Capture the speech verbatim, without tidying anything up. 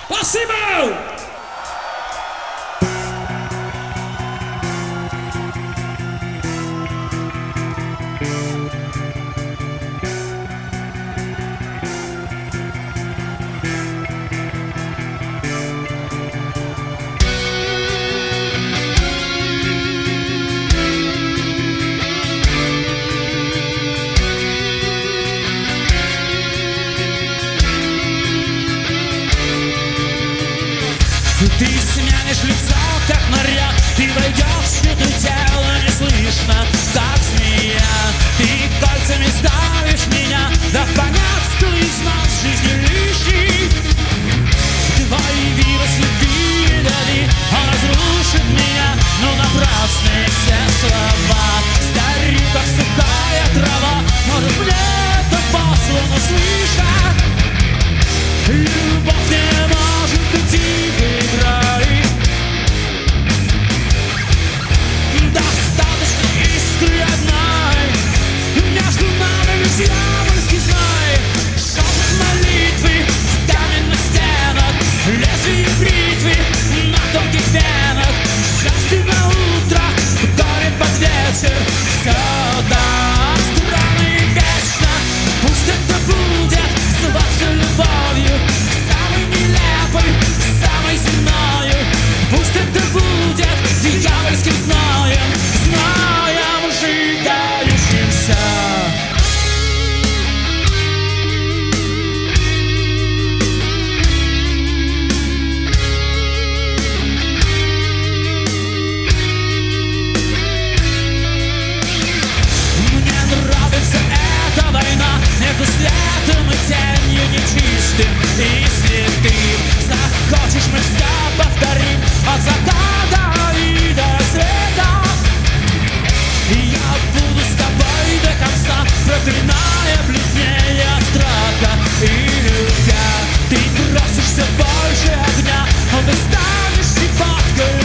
Спасибо! Ты сменишь лицо, как наряд, ты войдешь в чью-то тело неслышно, как змея. Ты кольцами ставишь меня, да понять, что из нас жизни лишний. Твои вирус любви дали, он разрушит меня, но напрасны все слова. Старю, как сухая трава, может мне это послано слышать. Любовь не может быть игрой. Достаточно искры одной, между нами лишь дьявольский зной. Шепот молитвы в каменных стенах, лезвие бритвы на тонких венах. Счастье на утро, горе под вечер. Все так странно и вечно. Пусть это будет зваться любовью, самой нелепой, самой земною. Пусть это будет дьявольским зноем, зноем сжигающимся. Мне нравится эта война между светом и тенью, нечистым и святым. Захочешь, мы все повторим от заката и до рассвета. Я буду с тобой до конца, проклиная бледнее от страха и любя. Ты просишь все больше огня, но ты станешь щепоткой